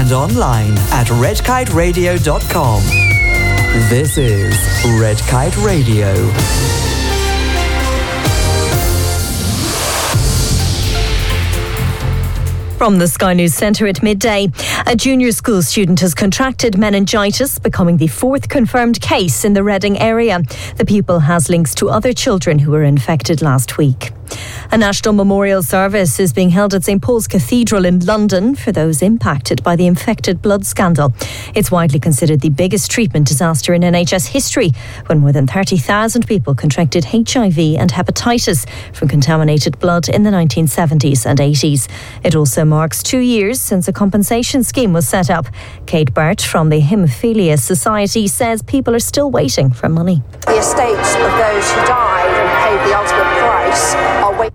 and online at redkiteradio.com. This is Red Kite Radio. From the Sky News Centre at midday, a junior school student has contracted meningitis, becoming the fourth confirmed case in the Reading area. The pupil has links to other children who were infected last week. A national memorial service is being held at St Paul's Cathedral in London for those impacted by the infected blood scandal. It's widely considered the biggest treatment disaster in NHS history, when more than 30,000 people contracted HIV and hepatitis from contaminated blood in the 1970s and 80s. It also marks 2 years since a compensation scheme was set up. Kate Bart from the Haemophilia Society says people are still waiting for money. The estates of those who died and paid the ultimate price are waiting.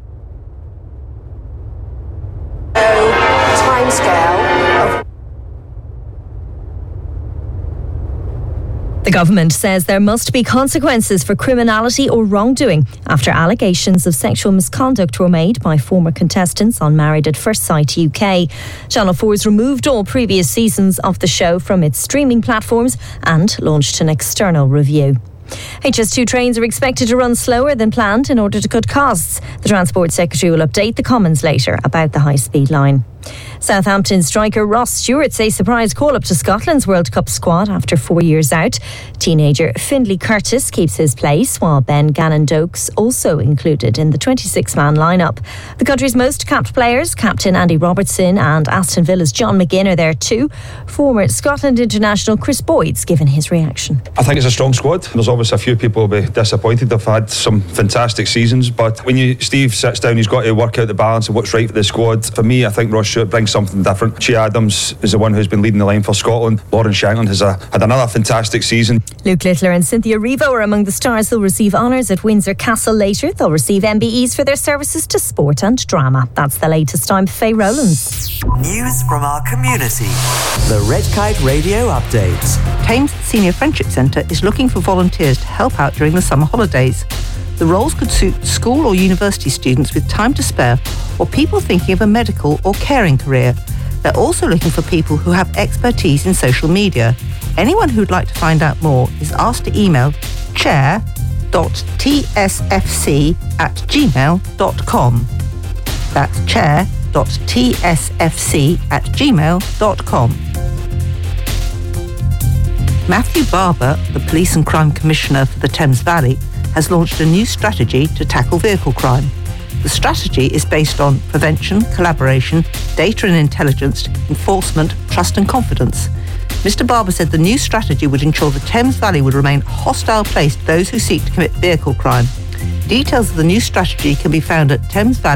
The government says there must be consequences for criminality or wrongdoing after allegations of sexual misconduct were made by former contestants on Married at First Sight UK. Channel 4's removed all previous seasons of the show from its streaming platforms and launched an external review. HS2 trains are expected to run slower than planned in order to cut costs. The Transport Secretary will update the Commons later about the high-speed line. Southampton striker Ross Stewart says surprise call-up to Scotland's World Cup squad after 4 years out. Teenager Findlay Curtis keeps his place, while Ben Gannon-Dokes also included in the 26-man lineup. The country's most capped players, Captain Andy Robertson and Aston Villa's John McGinn, are there too. Former Scotland international Chris Boyd's given his reaction. I think it's a strong squad. There's obviously a few people will be disappointed. They've had some fantastic seasons, but when Steve sits down, he's got to work out the balance of what's right for the squad. For me, I think Ross Stewart brings something different. Che Adams is the one who's been leading the line for Scotland. Lauren Shanklin has had another fantastic season. Luke Littler and Cynthia Erivo are among the stars who'll receive honours at Windsor Castle later. They'll receive MBEs for their services to sport and drama. That's the latest. I'm Faye Rowlands. News from our community. The Red Kite Radio Update. Thames Senior Friendship Centre is looking for volunteers to help out during the summer holidays. The roles could suit school or university students with time to spare or people thinking of a medical or caring career. They're also looking for people who have expertise in social media. Anyone who'd like to find out more is asked to email chair.tsfc@gmail.com. That's chair.tsfc@gmail.com. Matthew Barber, the Police and Crime Commissioner for the Thames Valley, has launched a new strategy to tackle vehicle crime. The strategy is based on prevention, collaboration, data and intelligence, enforcement, trust and confidence. Mr. Barber said the new strategy would ensure the Thames Valley would remain a hostile place to those who seek to commit vehicle crime. Details of the new strategy can be found at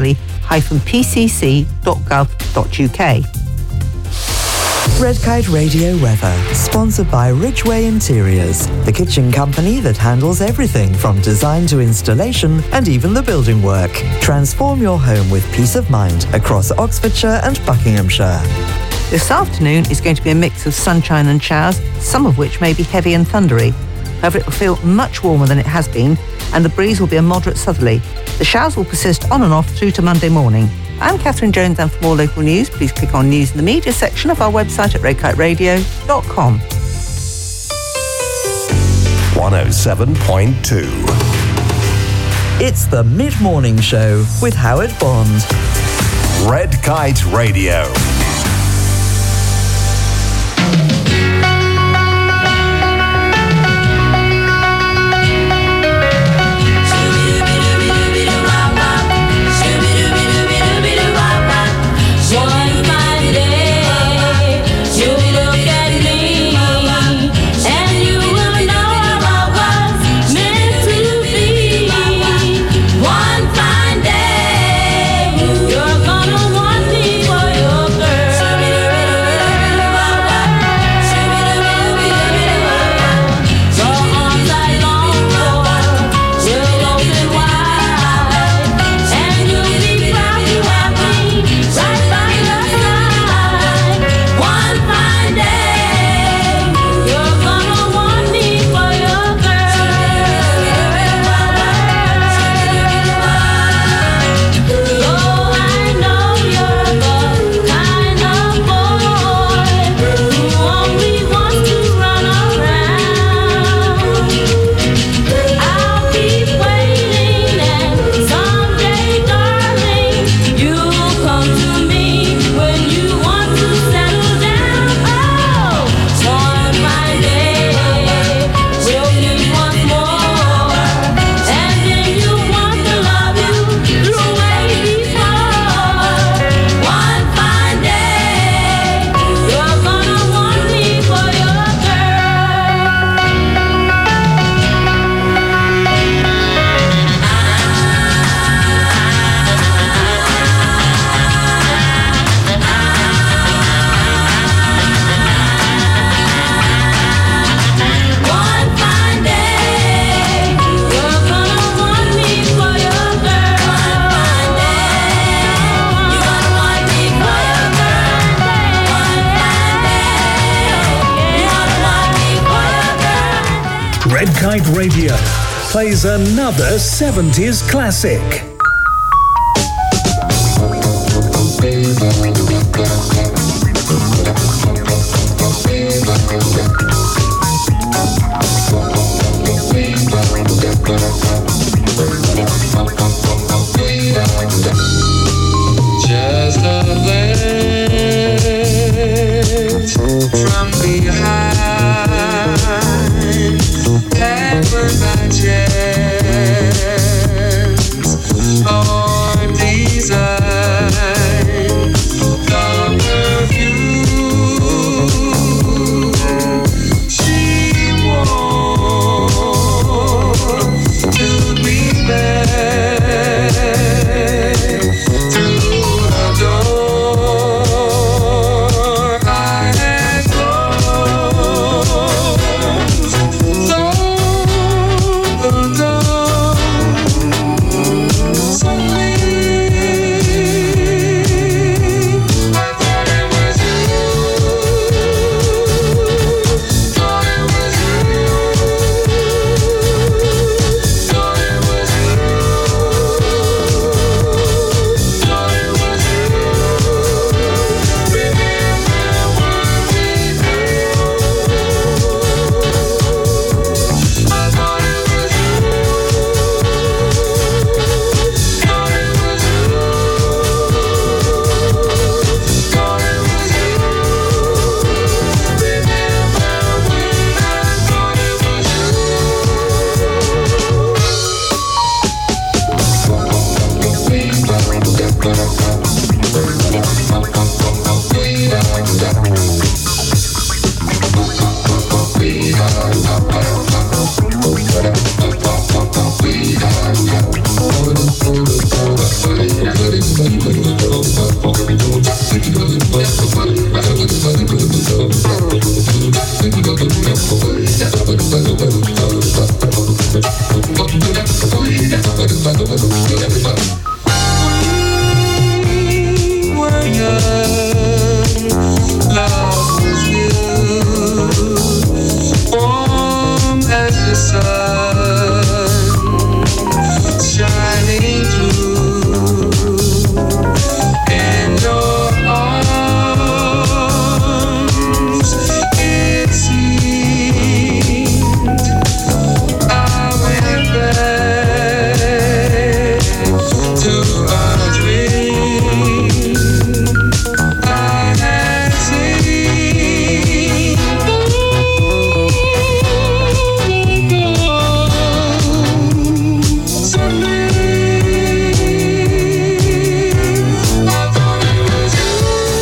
thamesvalley-pcc.gov.uk. Red Kite Radio weather, sponsored by Ridgeway Interiors, the kitchen company that handles everything from design to installation and even the building work. Transform your home with peace of mind across Oxfordshire and Buckinghamshire. This afternoon is going to be a mix of sunshine and showers, some of which may be heavy and thundery. However, it will feel much warmer than it has been, and the breeze will be a moderate southerly. The showers will persist on and off through to Monday morning. I'm Catherine Jones, and for more local news, please click on News in the Media section of our website at redkiteradio.com. 107.2. It's the Mid-Morning Show with Howard Bond. Red Kite Radio. You're gonna want me for your girl. Red Kite Radio plays another 70s classic. Just a glance from behind, never by chance or design. The perfume she wore took me back through the door I had closed. The door suddenly I thought it was you. Thought it was you. Thought it was you. Thought it was you. Remember what we do. I thought it was you. Thought it was you. Thought it was you. Remember when I thought it was you. We were young, love was new, warm as the sun, shining through. In your arms, it seemed I went back to a dream I had seen. Suddenly, I thought it was you.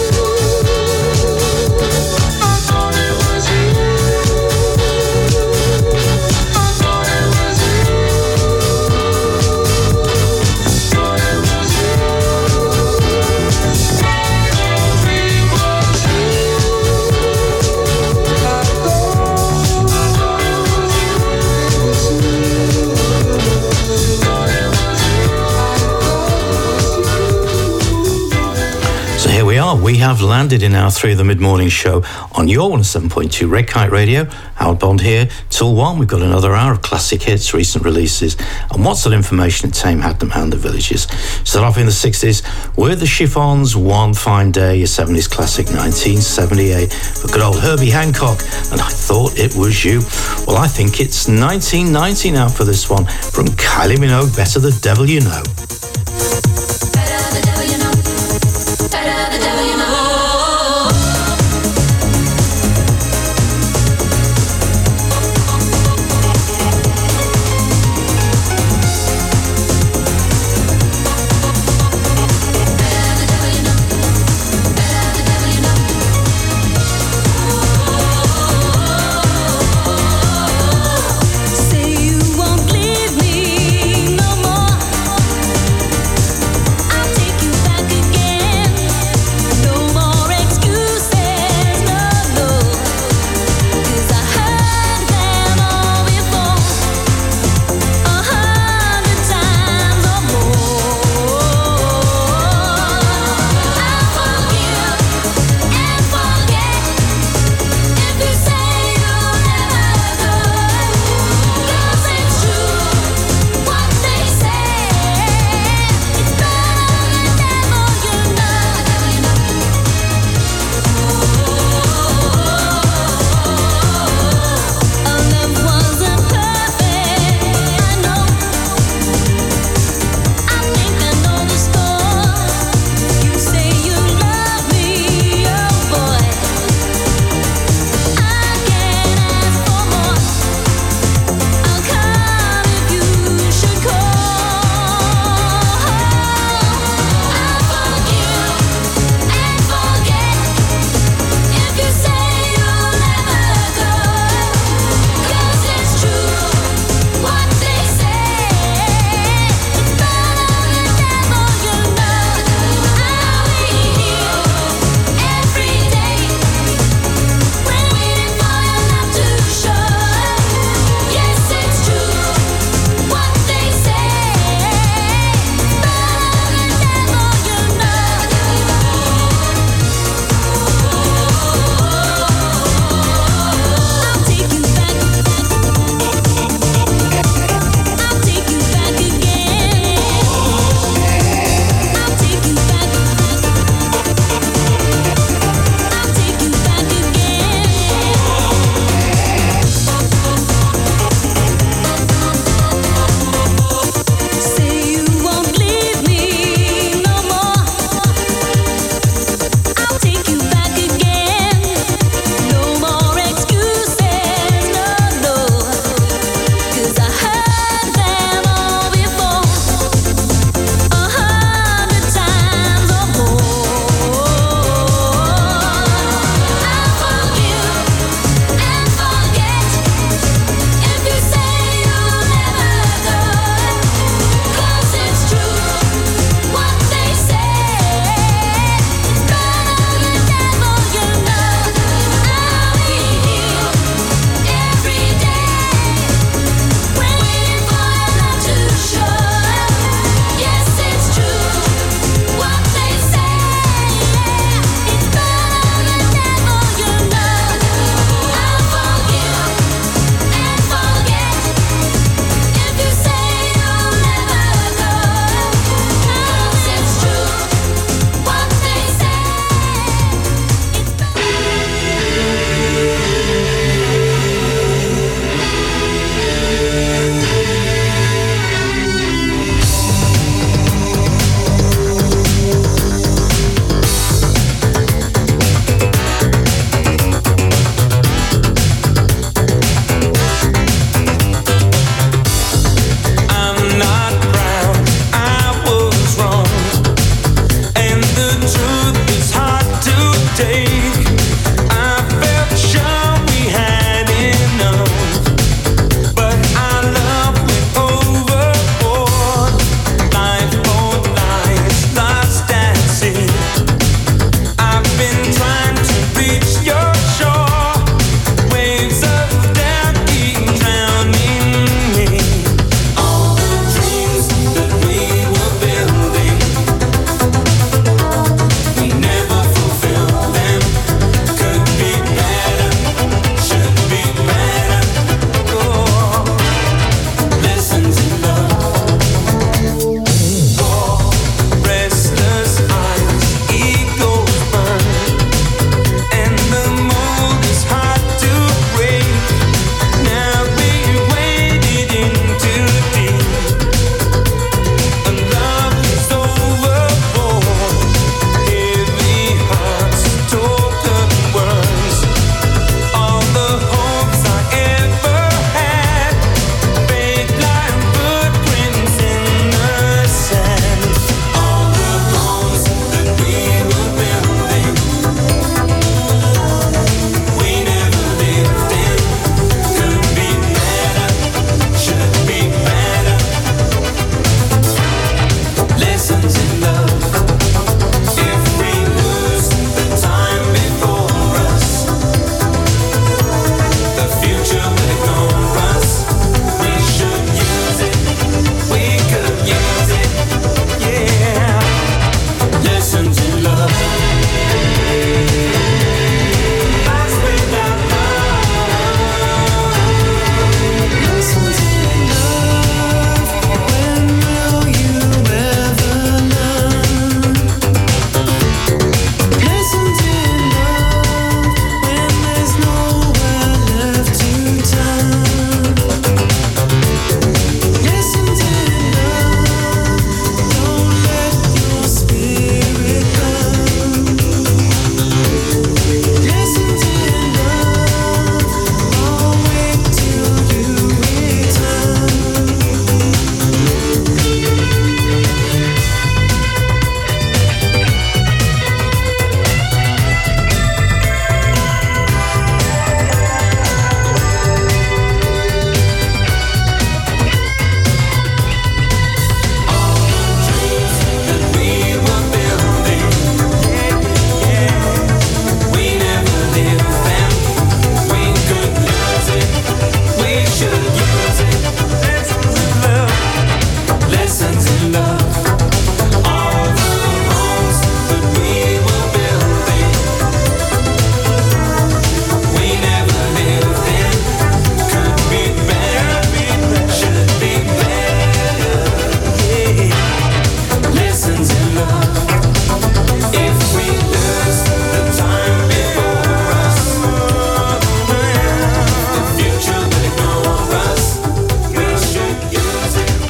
I thought it was you. I thought it was you. Thought it was you. So here we are. We have landed in our 3 of the mid-morning show on your 107.2 Red Kite Radio. Howard Bond here till 1. We've got another hour of classic hits, recent releases, and what's that information in Tame, Hadnam and the Villages. Start off in the 60s with the Chiffons, One Fine Day, a 70s classic, 1978, for good old Herbie Hancock, and I Thought It Was You. Well, I think it's 1990 now for this one, from Kylie Minogue, Better the Devil You Know. Say you won't leave me no more.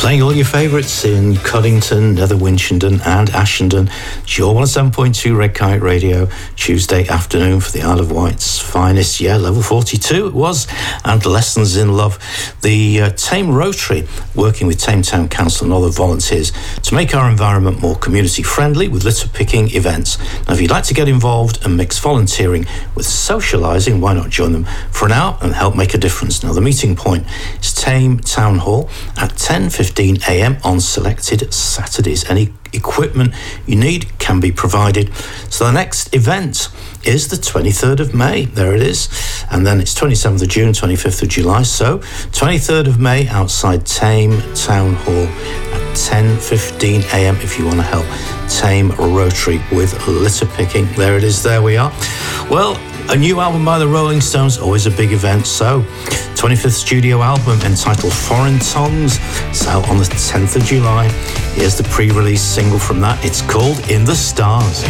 Playing all your favourites in Cuddington, Nether Winchenden and Ashenden. It's your 107.2 Red Kite Radio, Tuesday afternoon for the Isle of Wight's finest. Yeah, level 42 it was. And Lessons in Love. The Tame Rotary, working with Tame Town Council and other volunteers to make our environment more community friendly with litter picking events. Now, if you'd like to get involved and mix volunteering with socialising, why not join them for an hour and help make a difference? Now, the meeting point is Tame Town Hall at 10:15 a.m. on selected Saturdays. Any equipment you need can be provided. So the next event is the 23rd of May. There it is. And then it's 27th of June, 25th of July. So 23rd of May outside Tame Town Hall at 10:15 a.m. if you want to help Tame Rotary with litter picking. There it is. There we are. Well, a new album by the Rolling Stones, always a big event. So, 25th studio album entitled Foreign Tongues. It's out on the 10th of July. Here's the pre-release single from that. It's called In the Stars.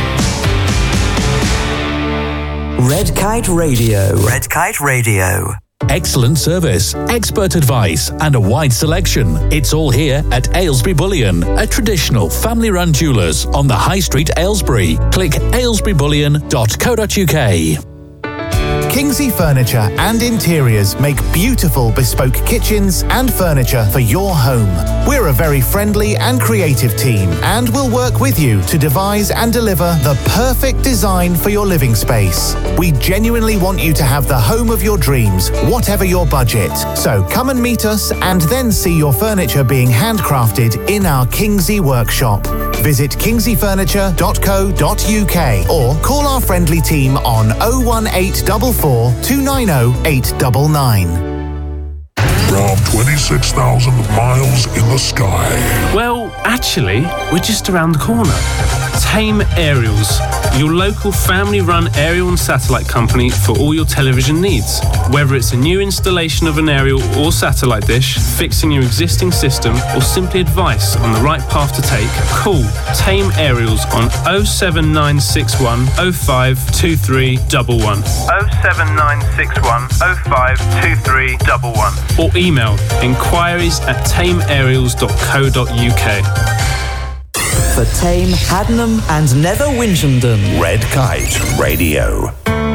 Red Kite Radio. Red Kite Radio. Excellent service, expert advice, and a wide selection. It's all here at Aylesbury Bullion, a traditional family-run jewellers on the High Street, Aylesbury. Click aylesburybullion.co.uk. Kingsley Furniture and Interiors make beautiful bespoke kitchens and furniture for your home. We're a very friendly and creative team and will work with you to devise and deliver the perfect design for your living space. We genuinely want you to have the home of your dreams, whatever your budget. So come and meet us and then see your furniture being handcrafted in our Kingsley workshop. Visit kingsleyfurniture.co.uk or call our friendly team on 01844 290 899. From 26,000 miles in the sky. Well, actually, we're just around the corner. Tame Aerials, your local family-run aerial and satellite company for all your television needs. Whether it's a new installation of an aerial or satellite dish, fixing your existing system, or simply advice on the right path to take, call Tame Aerials on 07961 052311. 07961 052311. Or email inquiries@tameaerials.co.uk. For Tame, Haddenham and Nether Winchendon. Red Kite Radio.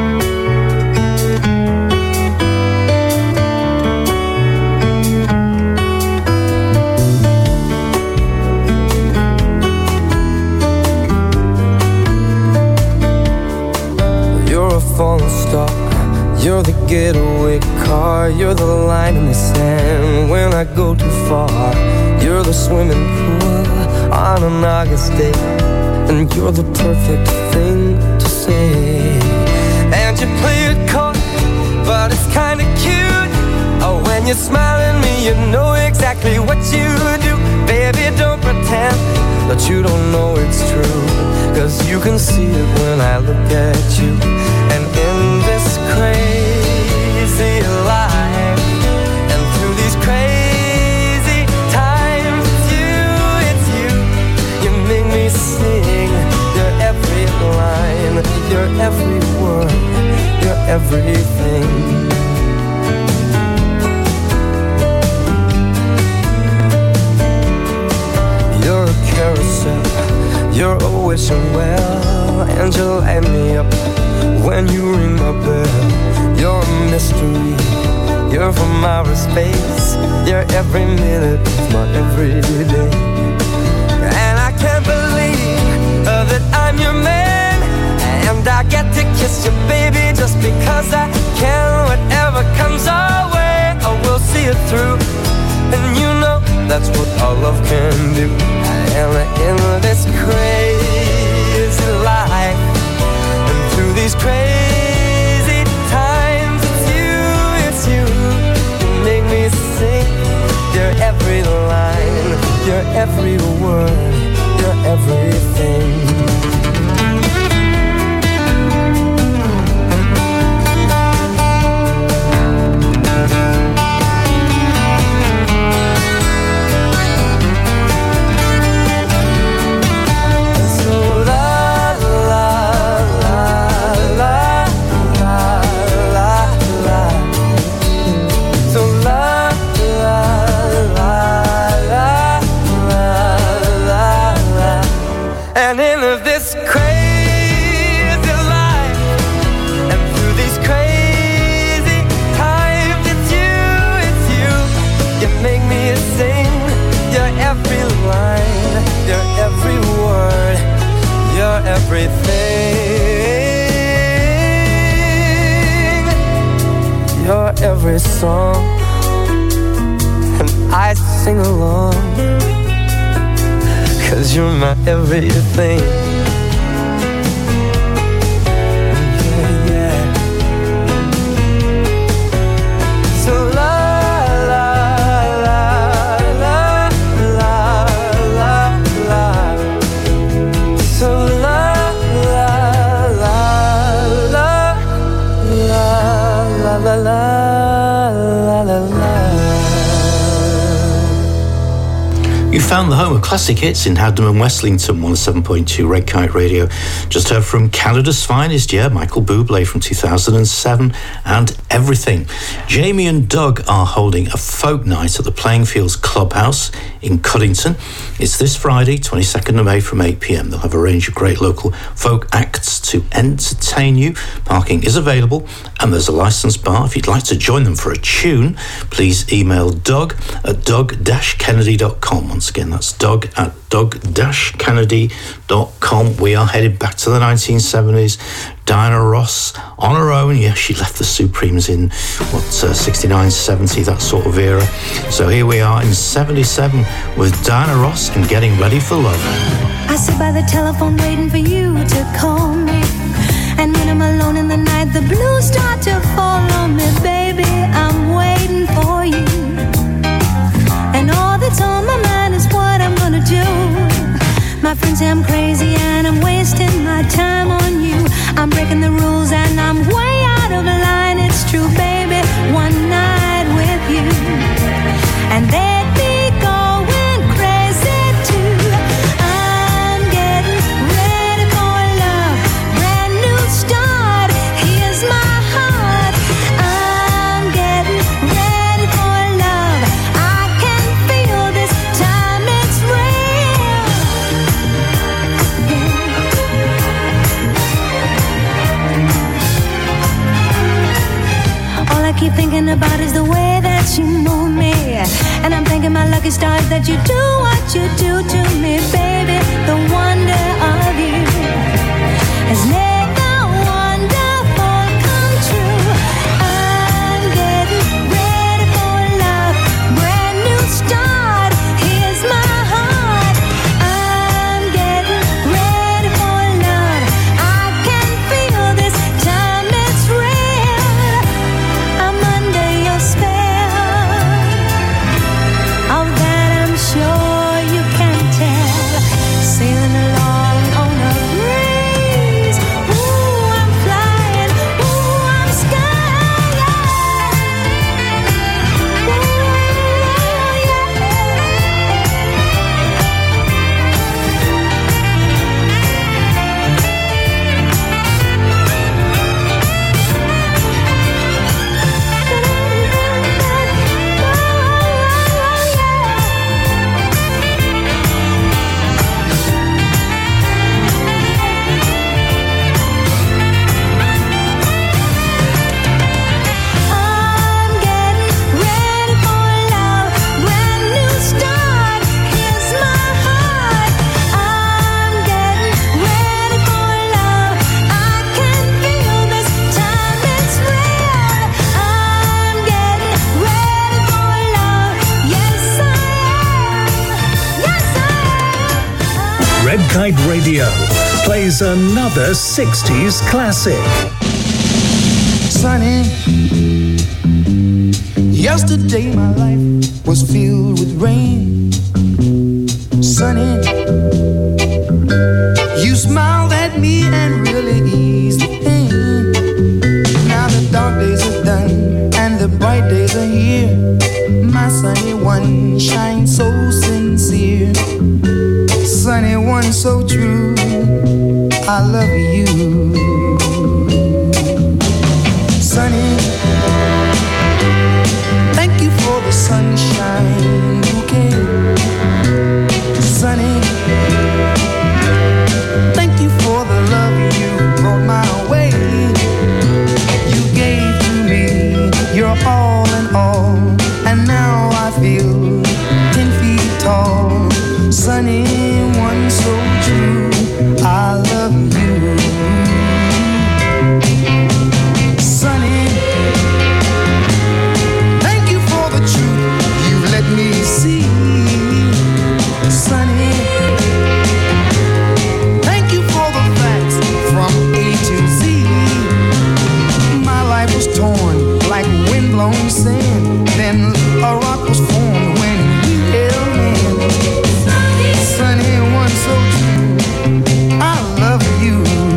You're a falling star. You're the getaway car. You're the line in the sand when I go too far. You're the swimming pool on an August day, and you're the perfect thing to say. And you play it coy, but it's kinda cute. Oh, when you smile at me, you know exactly what you do. Baby, don't pretend that you don't know it's true, 'cause you can see it when I look at you. And in this crazy life, and through these crazy times, it's you make me sing. Your every line, your every word, your everything. You're a carousel, you're a wishing well, and you light me up when you ring my bell. You're a mystery, you're from outer space. You're every minute of my everyday. And I can't believe that I'm your man, and I get to kiss you, baby, just because I can. Whatever comes our way, I will see it through. And you know that's what our love can do. And in this crazy life, and through these crazy times, it's you, you make me sing. Your every line, your every word, your everything. Everything, your every song, and I sing along, 'cause you're my everything. found the home of classic hits in Hadnam and Westlington, 107.2 Red Kite Radio. Just heard from Canada's finest, Michael Bublé from 2007, and Everything. Jamie and Doug are holding a folk night at the Playing Fields Clubhouse in Cuddington. It's this Friday, 22nd of May from 8 p.m. They'll have a range of great local folk acts to entertain you. Parking is available and there's a licensed bar. If you'd like to join them for a tune, please email Doug at doug-kennedy.com. Once again, that's Doug at doug-kennedy.com. We are headed back to the 1970s. Diana Ross on her own. Yeah, she left the Supremes in 69, 70, that sort of era. So here we are in 77 with Diana Ross and Getting Ready for Love. I sit by the telephone waiting for you to call me, and when I'm alone in the night the blues start to follow me. Baby, I'm waiting for you, and all that's on my mind is what I'm gonna do. My friends say I'm crazy and I'm wasting my time on you. I'm breaking the rules and I'm way out of line. It's true, baby, one night with you and they'd be going crazy too. I'm getting ready for love, brand new start. Here's my heart. I'm getting ready for love. I can feel this time, it's real. All I keep thinking about is the way that you move me, and I'm thanking my lucky stars that you do what you do to me, baby. The wonder of you has made the wonderful come true. I'm getting ready for love, brand new start. Here's my heart. I'm getting ready for love. I can feel this time, it's real. I'm under your spell. Of that I'm sure you can tell. Sailing along on a breeze. Ooh, I'm flying. Ooh, I'm skying. I'm getting ready for love, brand new start. Here's my heart. I'm getting ready for love. I can feel this time, it's real. I'm getting ready for love. Yes, I am. Yes, I am. Red Kite Radio plays another 60s classic. Sunny, yesterday my life was filled with rain. Sunny, you smiled at me and really eased the pain. Now the dark days are done and the bright days are here. My sunny one shines so sincere. Sunny one so true, I love you. Sunny, thank you for the sunshine bouquet. Sunny, thank you for the love you brought my way. You gave to me your all in all, and now I feel 10 feet tall. Sunny, one so true, I love you. Sunny, thank you for the truth you've let me see. Sunny, thank you for the facts from A to Z. My life was torn like windblown sand, then a rock was formed when we held hands. Sunny, one so true, I love you.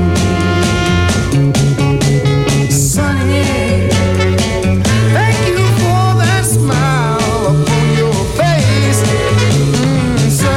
Sunny, thank you for that smile upon your face. Sunny,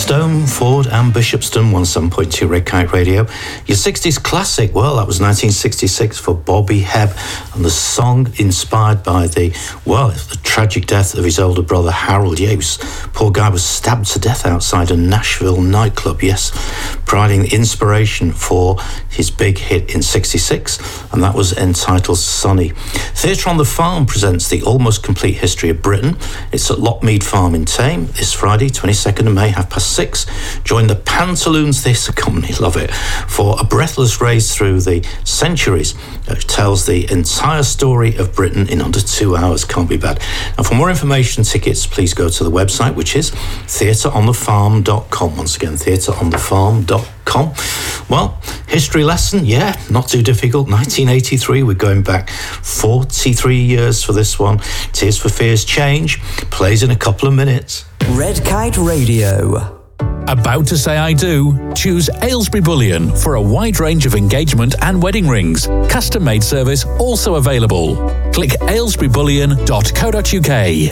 Stone, Ford and Bishopston, 107.2 Red Kite Radio. Your 60s classic, well, that was 1966 for Bobby Hebb, and the song inspired by the tragic death of his older brother Harold Yates. Poor guy was stabbed to death outside a Nashville nightclub, yes, providing the inspiration for his big hit in 66, and that was entitled Sonny. Theatre on the Farm presents the almost complete history of Britain. It's at Lockmead Farm in Tame this Friday, 22nd of May, 6:30. Join the Pantaloons Theatre Company, love it, for a breathless race through the centuries. It tells the entire story of Britain in under 2 hours. Can't be bad. Now, for more information and tickets, please go to the website, which is theatreonthefarm.com. Once again, theatreonthefarm.com. Well, history lesson, yeah, not too difficult. 1983, we're going back 43 years for this one. Tears for Fears Change plays in a couple of minutes. Red Kite Radio. About to say I do? Choose Aylesbury Bullion for a wide range of engagement and wedding rings. Custom-made service also available. Click aylesburybullion.co.uk.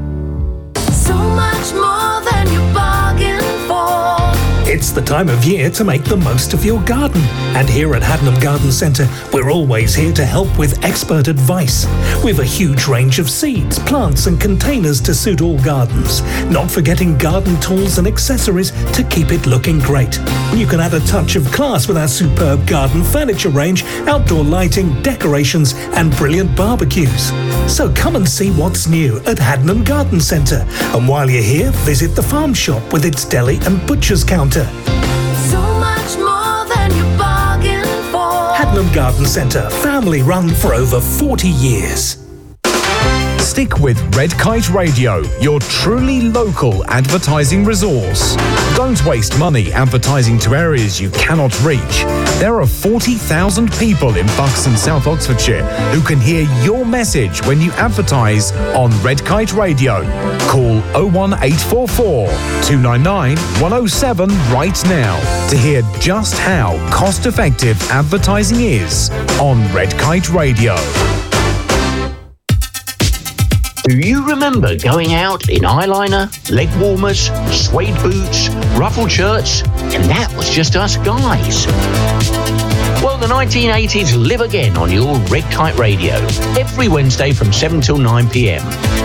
So much more than you bargained for. It's the time of year to make the most of your garden. And here at Haddenham Garden Centre, we're always here to help with expert advice. We've a huge range of seeds, plants and containers to suit all gardens. Not forgetting garden tools and accessories to keep it looking great. You can add a touch of class with our superb garden furniture range, outdoor lighting, decorations and brilliant barbecues. So come and see what's new at Haddenham Garden Centre. And while you're here, visit the farm shop with its deli and butcher's counter. So much more than you bargained for. Haddenham Garden Centre, family run for over 40 years. Stick with Red Kite Radio, your truly local advertising resource. Don't waste money advertising to areas you cannot reach. There are 40,000 people in Bucks and South Oxfordshire who can hear your message when you advertise on Red Kite Radio. Call 01844 299 107 right now to hear just how cost-effective advertising is on Red Kite Radio. Do you remember going out in eyeliner, leg warmers, suede boots, ruffled shirts, and that was just us guys? Well, the 1980s live again on your Red Kite Radio, every Wednesday from 7 till 9 p.m.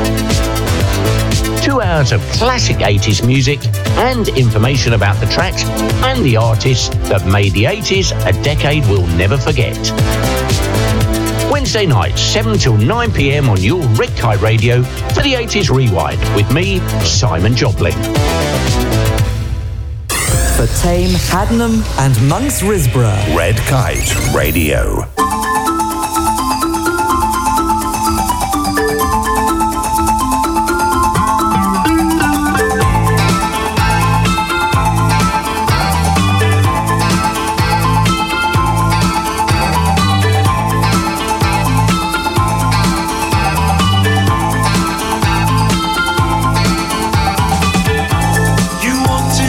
2 hours of classic 80s music and information about the tracks and the artists that made the 80s a decade we'll never forget. Wednesday nights, 7 till 9 p.m. on your Red Kite Radio for the 80s Rewind with me, Simon Jobling. For Tame, Haddenham and Monks Risborough. Red Kite Radio.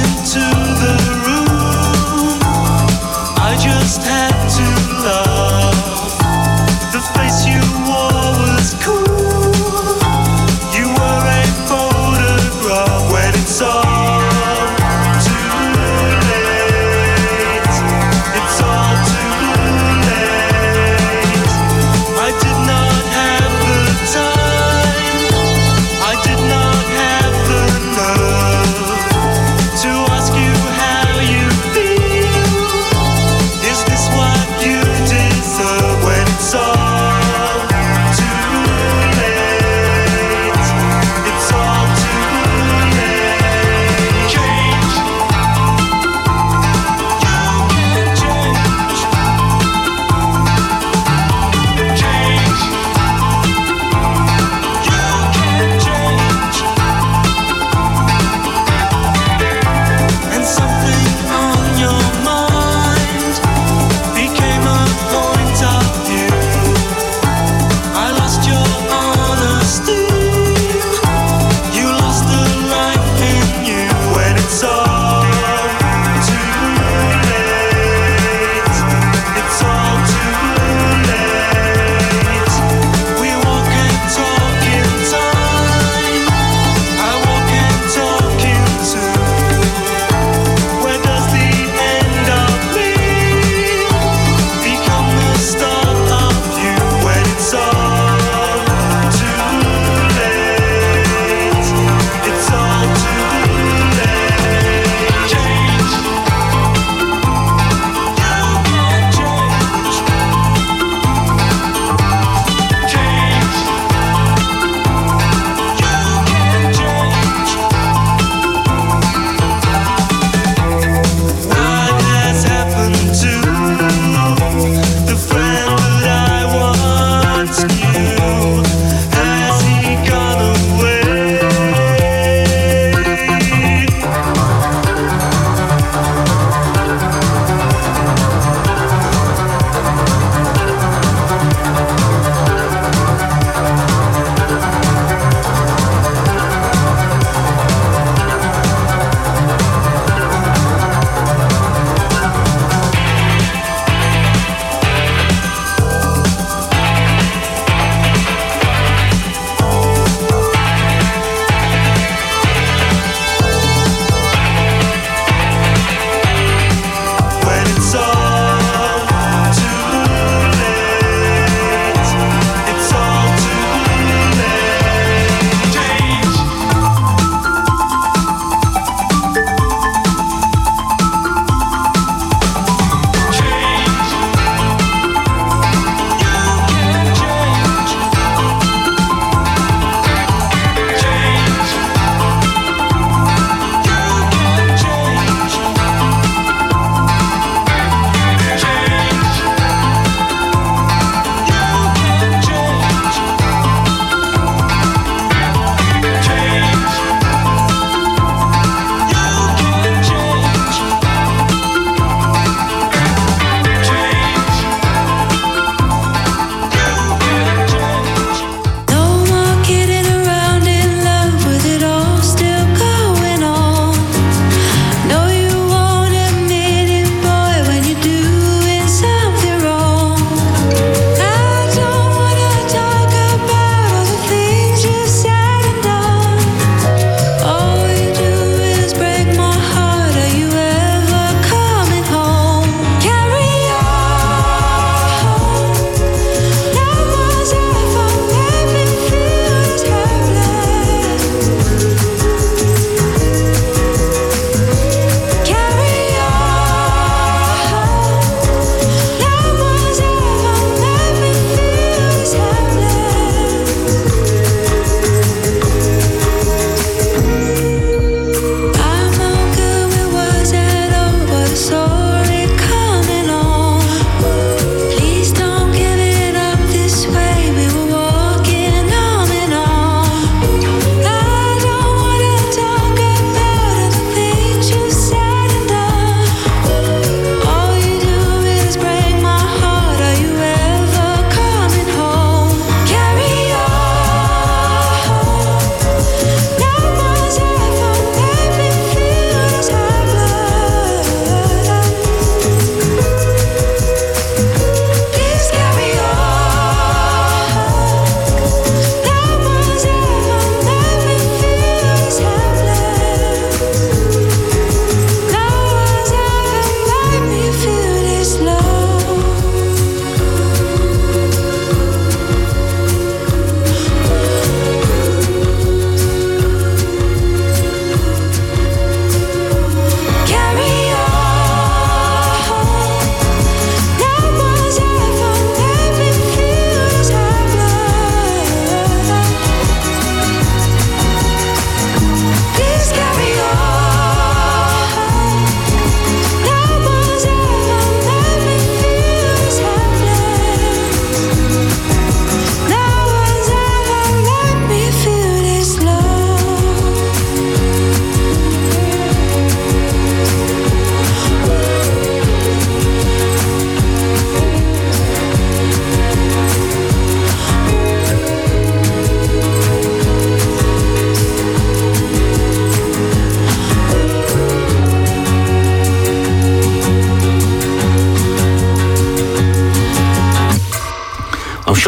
Had to love.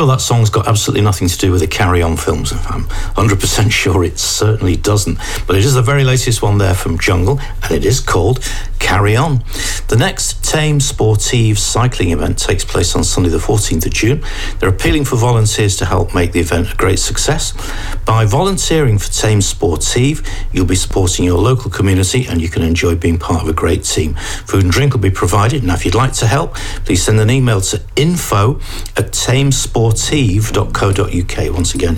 sure that song's got absolutely nothing to do with the Carry On films. I'm 100% sure it certainly doesn't. But it is the very latest one there from Jungle, and it is called Carry On. The next Thames Sportive cycling event takes place on Sunday the 14th of June. They're appealing for volunteers to help make the event a great success. By volunteering for Thames Sportive, you'll be supporting your local community and you can enjoy being part of a great team. Food and drink will be provided. Now, if you'd like to help, please send an email to info@thamesportive.co.uk. Once again,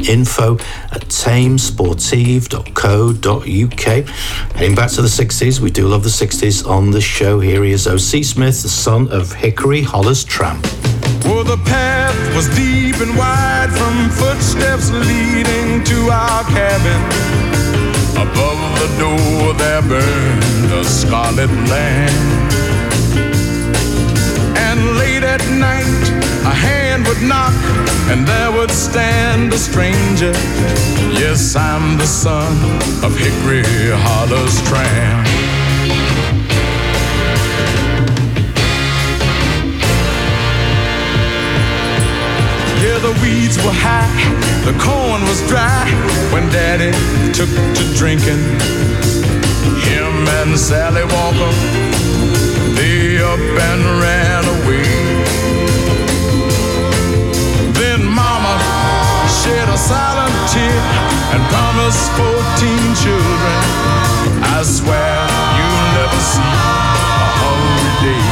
info@thamesportive.co.uk. Heading back to the 60s, we do love the 60s on the show. Here he is, O.C. Smith, the son of Hickory Holler's Tramp. Well, the path was deep and wide from footsteps leading to our cabin. Above the door there burned a scarlet lamp. And late at night a hand would knock and there would stand a stranger. Yes, I'm the son of Hickory Holler's Tramp. Yeah, the weeds were high, the corn was dry when Daddy took to drinking. Him and Sally Walker, they up and ran away. Then Mama shed a silent tear and promised 14 children. I swear you'll never see a hungry day.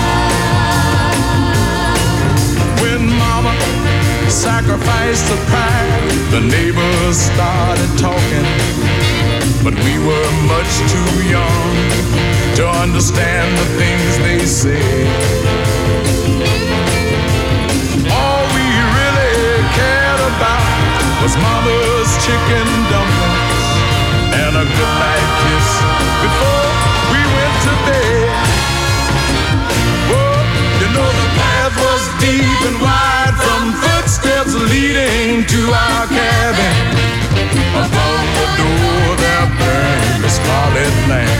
When Mama sacrificed the pride, the neighbors started talking, but we were much too young to understand the things they said. All we really cared about was Mama's chicken dumplings and a goodnight kiss before we went to bed. Oh, you know the path was deep and wide from footsteps leading to our cabin. Above the door there burned a scarlet lamp.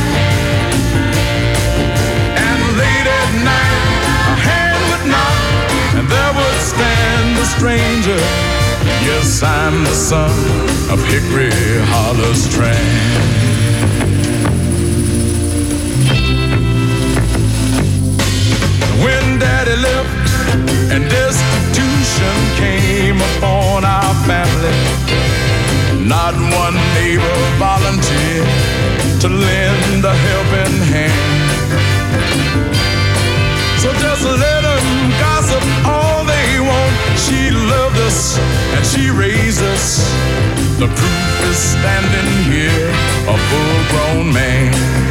And late at night a hand would knock and there would stand a stranger. Yes, I'm the son of Hickory Holler's Tramp. When Daddy left and destitution came upon our family, not one neighbor volunteered to lend a helping hand. So just let them gossip all they want. She loved us and she raised us. The proof is standing here, a full-grown man.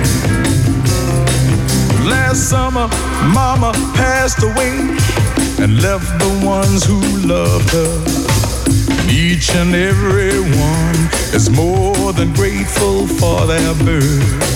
Last summer, Mama passed away and left the ones who loved her. Each and every one is more than grateful for their birth.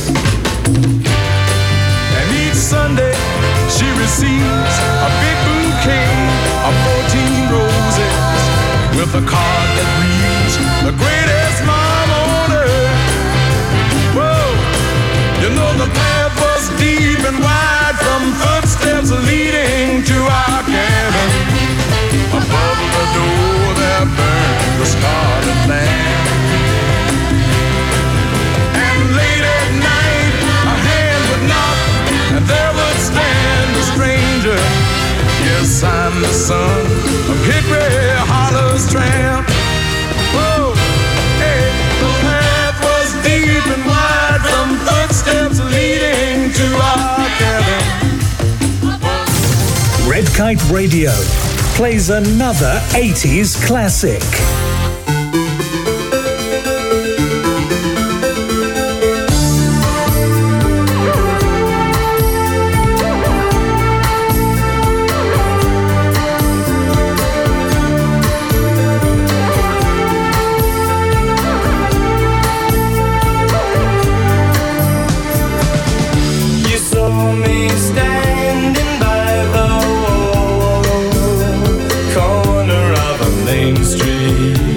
And each Sunday she receives a big bouquet of 14 roses with a card that reads, the greatest mom on earth. Whoa, you know the path was deep and wide from footsteps leading to our cabin. Above the door there burned the scarlet lamp. And late at night a hand would knock and there would stand a stranger. Yes, I'm the son of Hickory Holler's Tramp. Whoa, hey, the path was deep and wide from footsteps leading to our cabin. Red Kite Radio plays another 80s classic. You saw me standing by the wall, corner of a main street.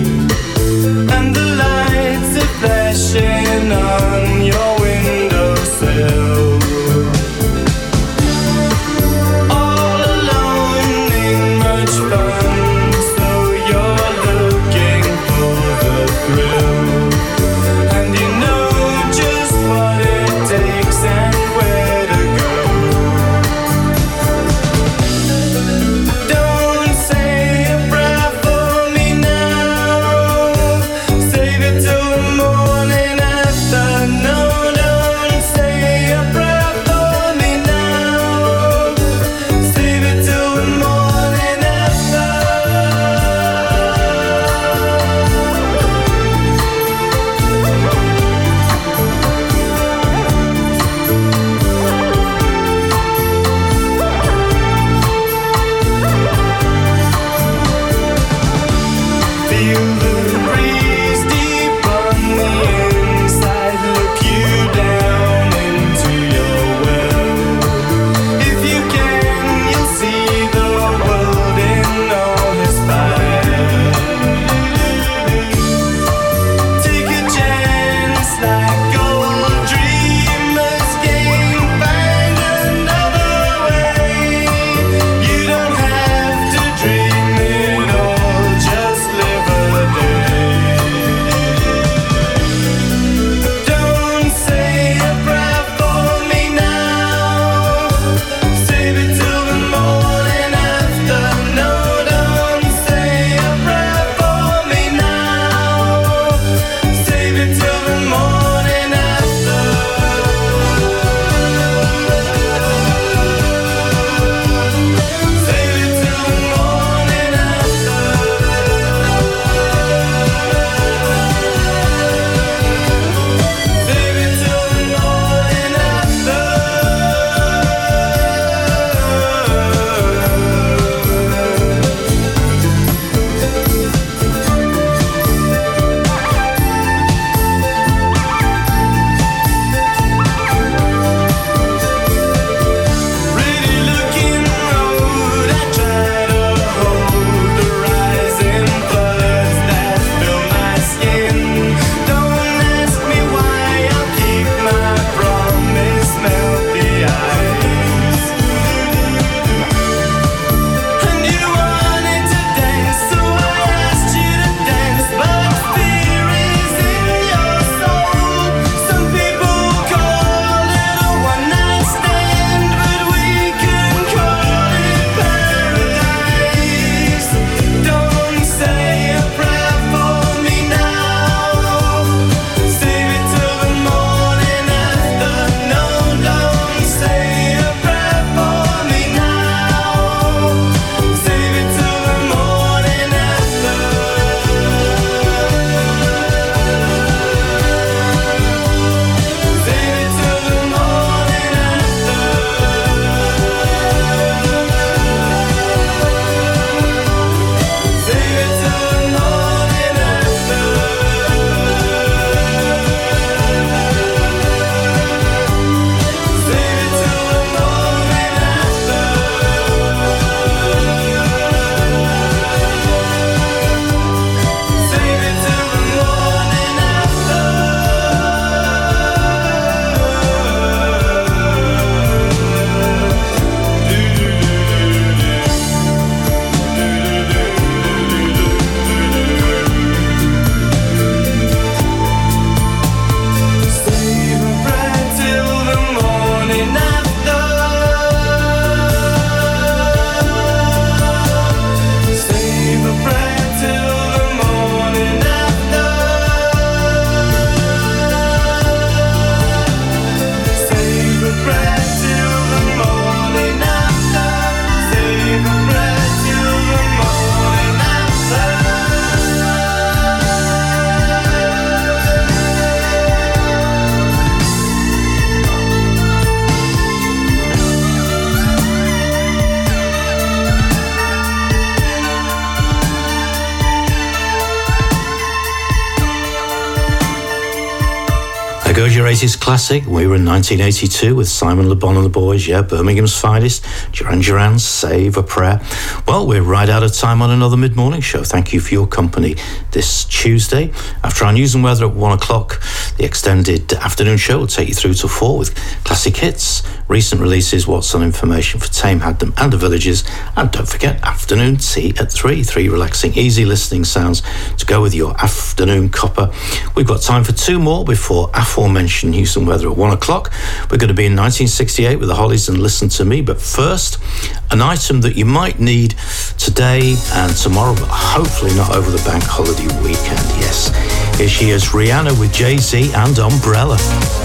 There goes your 80s classic. We were in 1982 with Simon Le Bon and the Boys, Birmingham's finest. Duran Duran, Save a Prayer. Well, we're right out of time on another mid-morning show. Thank you for your company this Tuesday. After our news and weather at 1 o'clock, the extended afternoon show will take you through to 4 with classic hits, recent releases, what's on information for Tame, Hadnam and the Villages. And don't forget, afternoon tea at 3. 3 relaxing, easy listening sounds to go with your afternoon copper. We've got time for 2 more before aforementioned news and weather at 1 o'clock. We're going to be in 1968 with the Hollies and Listen to Me. But first, an item that you might need today and tomorrow, but hopefully not over the bank holiday weekend. Yes, here she is, Rihanna with Jay-Z and Umbrella.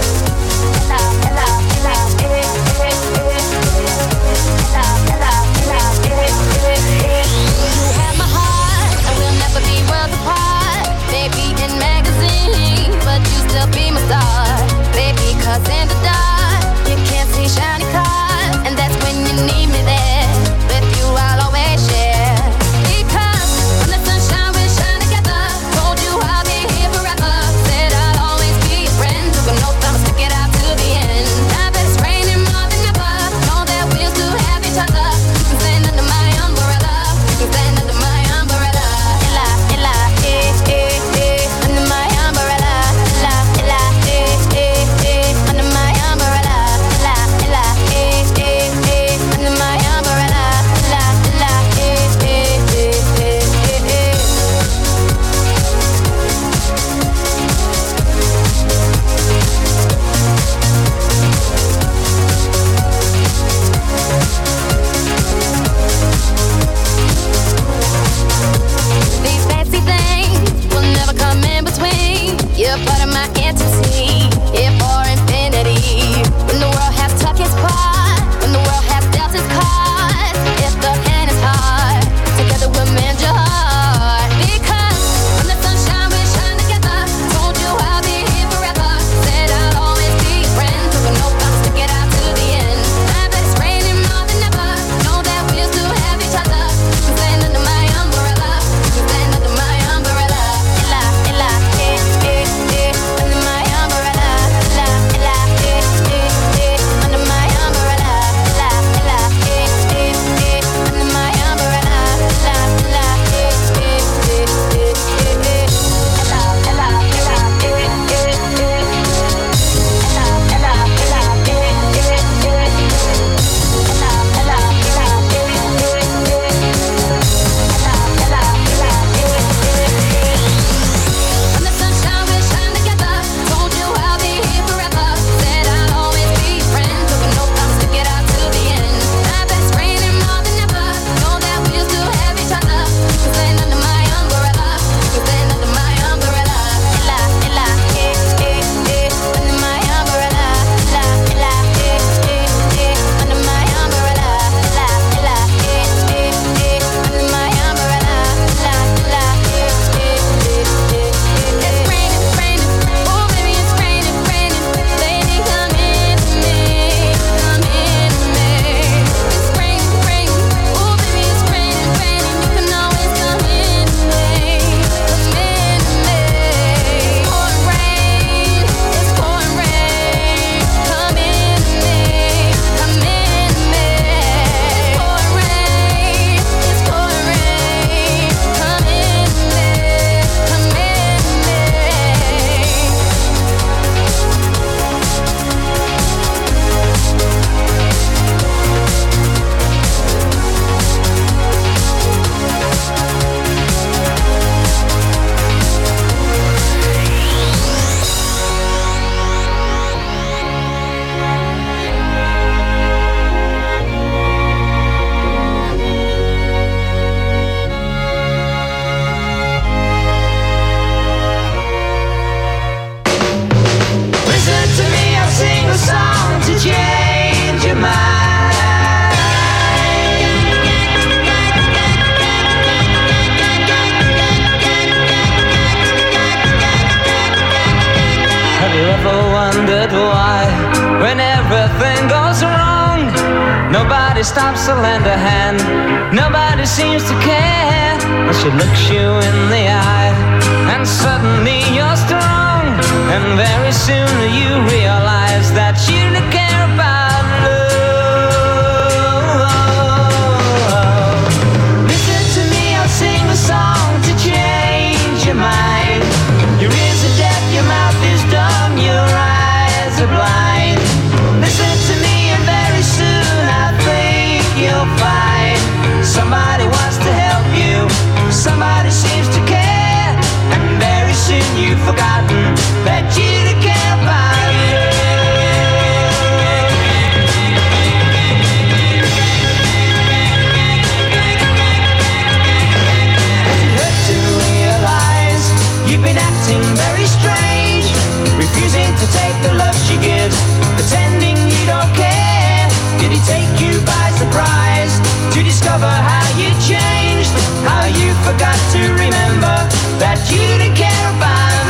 In the dark, you can't see shiny cars, and that's when you need me there. With you, I'll always share. Because when the sunshine will shine together, told you I'll be here forever. Said I'll always be your friend. Took an oath, I'ma stick it out to the end. Now that it's raining more than ever, know that we'll still have each other. You can stand under my umbrella. You can stand under my umbrella. Ella, ella, under my umbrella. Ella, ella, under my umbrella, la la under my umbrella, la la These fancy things will never come in between. You're part of my entity, here for infinity. When the world has took its part, when the world has dealt its cards, if the hand is hard, together we'll mend your heart. Because when the sunshine will shine together, told you I'll be here forever. Said I'll always be your friend. Took an oath, I'ma stick it out to the end. Now that it's raining more than ever, know that we'll still have each other. You can stand under my umbrella. You can stand under my umbrella. Ella, ella, under my umbrella. La, la, under my umbrella. La, la, under my umbrella. La, la, when the sunshine will shine together, told you I'll be here forever. Said I'll always be your friend. Took an oath, I'ma stick it out to the end. Now that it's raining more than ever, know that we'll still have each other. You can stand under my umbrella. You can stand under my umbrella. Ella, ella, under my umbrella. La, la, under my umbrella. La, la, under my umbrella. La, la, it's raining, raining. Oh, baby, it's raining, raining. Lady, come into me, come into me. It's raining, raining. Oh, baby, it's raining, raining. You can always come into me, come into me. Pouring rain, it's pouring rain. Come into me, come into me. Pouring rain, it's pouring rain. Come into me, come into me. Listen to me, I'll sing a song to change your mind. Have you ever wondered why, when everything goes wrong, nobody stops to lend a hand, nobody seems to care, but she looks you in the eye, and suddenly you're strong, And very soon you realize that you don't care about love. Listen to me, I'll sing a song to change your mind. Your ears are deaf, your mouth is dumb, your eyes are blind. Listen to me and very soon I think you'll find somebody wants to help you, somebody seems to care, and very soon you've forgotten that you don't care about love. It hurts to realize you've been acting very strange, refusing to take the love she gives, pretending you don't care. Did he take you by surprise to discover how you changed, how you forgot to remember that you didn't care about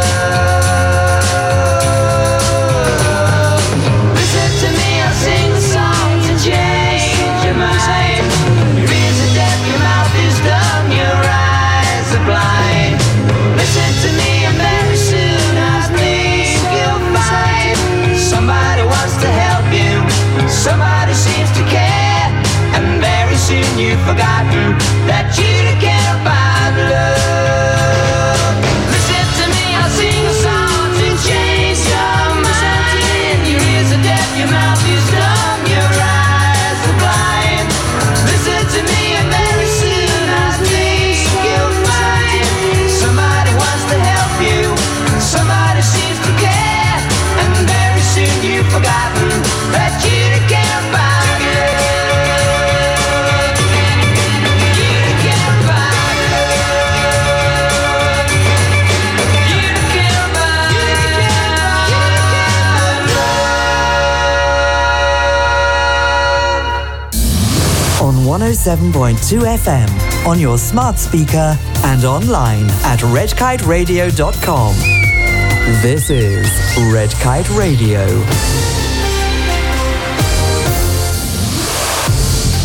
love? Listen to me, I'll sing a song to change your mind. Your ears are deaf, your mouth is dumb, your eyes are blind. Listen to me and very soon I think you'll find somebody wants to help you, somebody seems to care, and very soon you've forgotten that you don't care about love. Listen to me, I'll sing a song to change your mind. Your ears are deaf, your mouth is dumb, your eyes are blind. Listen to me and very soon I think you'll find somebody wants to help you, somebody seems to care, and very soon you've forgotten that you don't care about love. You don't care about love. You don't care about love. On 107.2 FM, on your smart speaker and online at redkiteradio.com. This is Red Kite Radio.